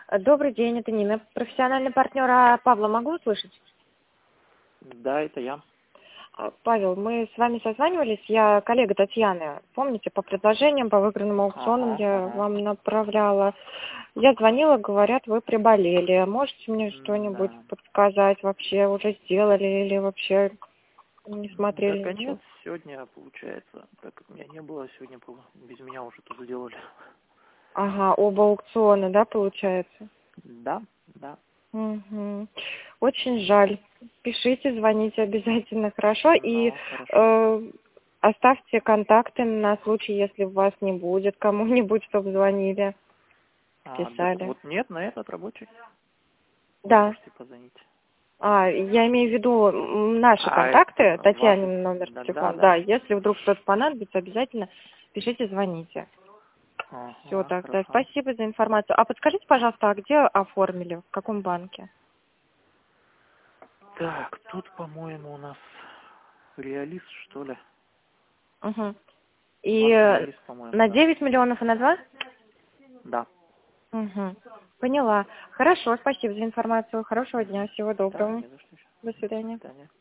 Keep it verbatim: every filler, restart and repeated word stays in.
Добрый день, это Нина, профессиональный партнер. А Павла могу услышать? Да, это я. А, Павел, мы с вами созванивались, я коллега Татьяны. Помните, по предложениям, по выигранным аукционам Ага, я ага. вам направляла. Я звонила, говорят, вы приболели. Можете мне что-нибудь Да. подсказать вообще? Уже сделали или вообще не Да, смотрели конец ничего? сегодня получается, так как меня не было, сегодня было, без меня уже тут сделали. Ага, оба аукциона, да, получается? Да, да. Угу. Очень жаль. Пишите, звоните обязательно, хорошо? И Ну, хорошо. э, оставьте контакты на случай, если вас не будет, кому-нибудь, чтобы звонили, А, да, писали. вот нет, на этот рабочий. Вы Да. можете позвонить. А, я имею в виду м, наши А, контакты, это ваши... Татьянин номер Да, да, телефона. Да, да. если вдруг что-то понадобится, обязательно пишите, звоните. Все, Ага, тогда хорошо. спасибо за информацию. А подскажите, пожалуйста, а где оформили, в каком банке? Так, тут, по-моему, у нас реалист, что ли? Угу. И Банк э, реалист, по-моему, на да. девять миллионов и на два? Да. Угу. Поняла. Хорошо, спасибо за информацию. Хорошего дня, всего Да, доброго. не за что еще. До До свидания. свидания.